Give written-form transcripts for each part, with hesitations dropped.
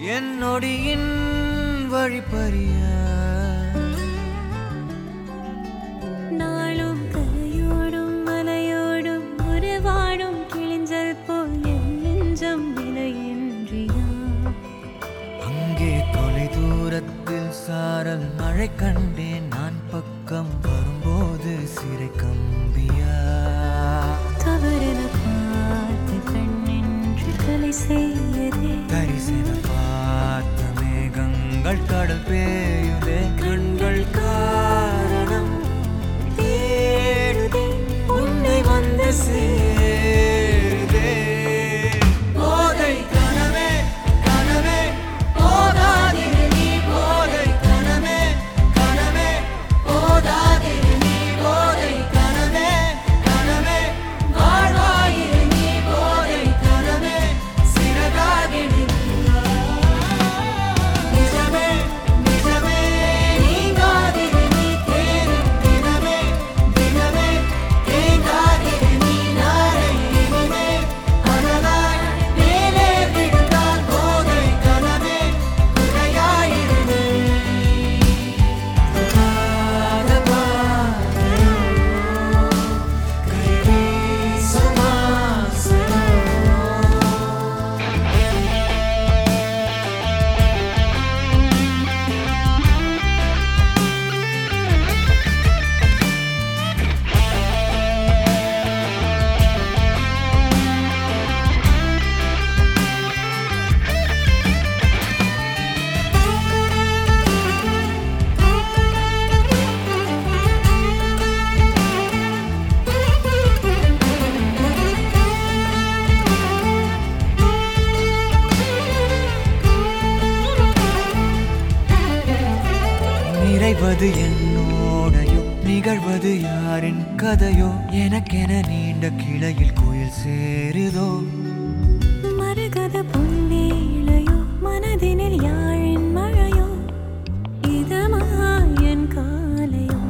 என் நொடியின் வழிப்பறிய நாளும் கரையோடும் மலையோடும் உறவாடும் கிழிஞ்சல் போல் என் நெஞ்சம் விலையின்றியா அங்கே தொலை தூரத்தில் சாரல் மழை கண்டேன் நான் பக்கம் வரும்போது சிறை கம்பியா தவறென பார்த்து கண்ணின்று கலை செய்யதே தரிசன பார்த்த மேகங்கள் கடல் பேயுதே கண்கள் காரணம் தேடுதே உன்னை வந்து சேருதே போதை கனவே கனவே போதாதிரு நீ போதை கனவே கனவே போதாதிரு நீ போதை கனவே கனவே வாழ்வாயிரு நீ போதை கனவே சிறகாகிடு நிஜமே நிஜமே நீங்காதிரு நீ தேரும் தினமே தினமே தேங்காதிரு நீ நாளை இனிமே அதனால் மேலே விழுந்தால் போதை கனவே குறையாயிரு நீ நிறைவது என்னோடையோ நிகழ்வது யாரின் கதையோ எனக்கென நீண்ட கிளையில் கோயில் சேருதோ மரகத பொன்வேளையோ மனதினில் யாழின் மழையோ இதமாயன் காலையோ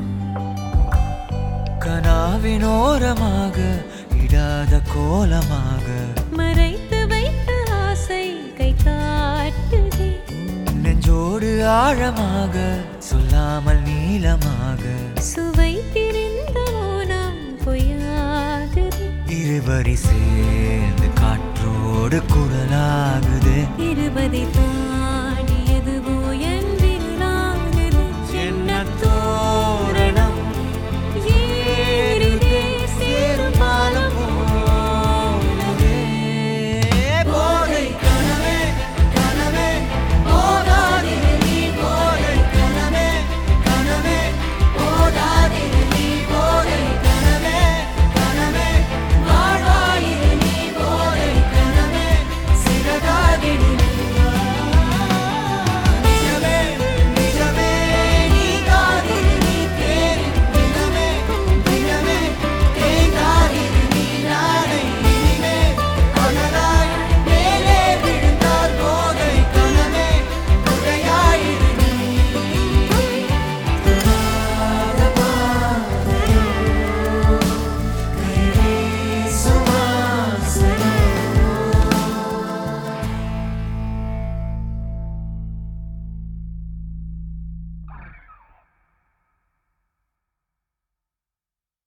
கனாவினோரமாக இடாத கோலமாக மறைத்து வைத்த ஆசை கை காட்டுதே நெஞ்சோடு ஆழமாக சொல்லாமல் நீளமாக சுவை திரிந்த மோனம் பொய்யாகுதே இருவரி சேர்ந்து காற்றோடு குரலாகுது இருபதை